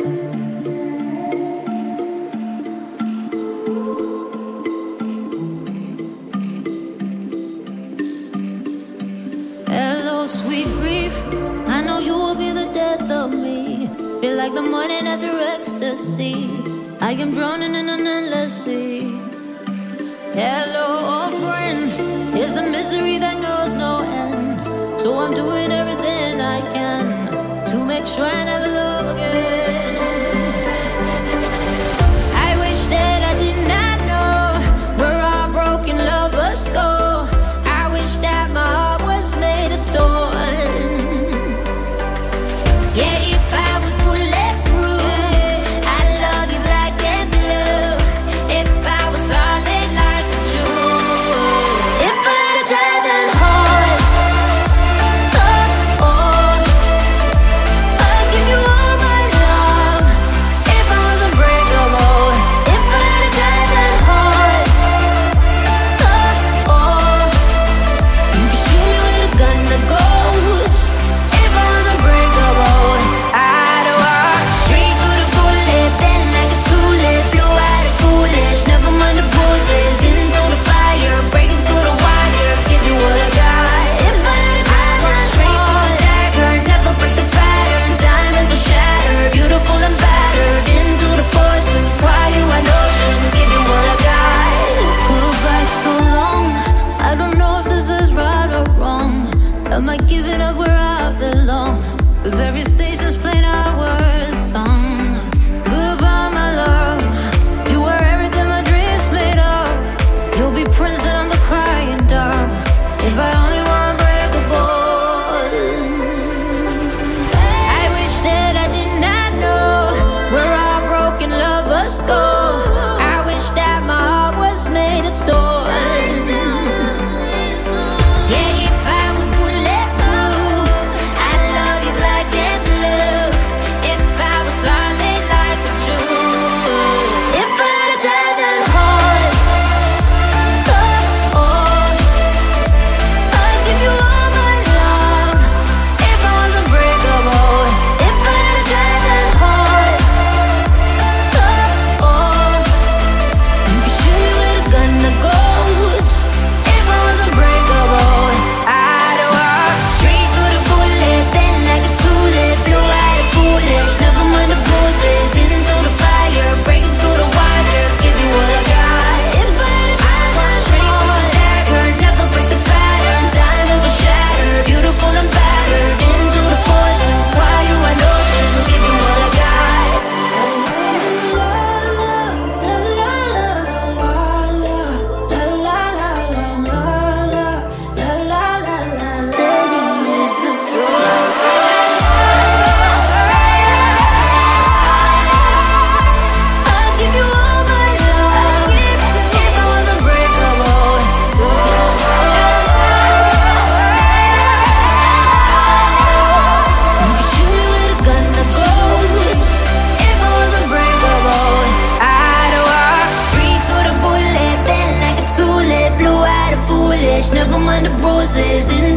Hello, sweet grief. I know you will be the death of me. Feel like the morning after ecstasy. I am drowning in an endless sea. Hello, old friend. Here's the misery that knows no end. So I'm doing everything I can to make sure I never love again. I wish that I did not know where our broken lovers go. I wish that my heart was made of stone. Yeah, if I was bulletproof, I'd love you black and blue. If I was solid like a Jew, if I had a diamond heart, oh, oh, I'd give you all my love. If I was unbreakable, if I had a diamond heart, oh, oh, you could shoot me with a gun to go. If I was unbreakable, I'd walk straight through the bullet, bend like a tulip, blue-eyed and foolish, never mind the bruises, into the fire, breaking through the wires, give you what I got. If I had a diamond straight through the dagger, never break the pattern, diamonds will shatter, beautiful and battered, into the poison, cry you an ocean, give you what I got. Goodbye so long, I don't know if this is right or wrong. Am I giving up where I belong? 'Cause every station's playing our song. Goodbye, my love. You are everything my dreams made of. You'll be Prince and I'm the crying dove. If I only were unbreakable. I wish that I did not know where our broken lovers go. I wish that my heart was made of stone. Yeah, if I was bulletproof, I'd love you black and blue. If I was solid like a Jew, if I had a diamond heart, oh, oh, I'd give you all my love. If I was unbreakable, if I had a diamond heart, oh, oh, you could shoot me with a gun to go. If I was unbreakable, I'd walk straight through the bullet, bend like a tulip, blue-eyed and foolish, never mind the bruises, into the fire, breaking through the wires, give you what I got. If I had a diamond straight through the dagger, never break the pattern, diamonds will shatter, beautiful and battered, into the poison, cry you an ocean, give you what I got. I'd give you all my love. If I was unbreakable, you could shoot me with a gun to go. If I was unbreakable, I'd walk straight through the bullet, bend like a tulip, blue-eyed and foolish, never mind the bruises,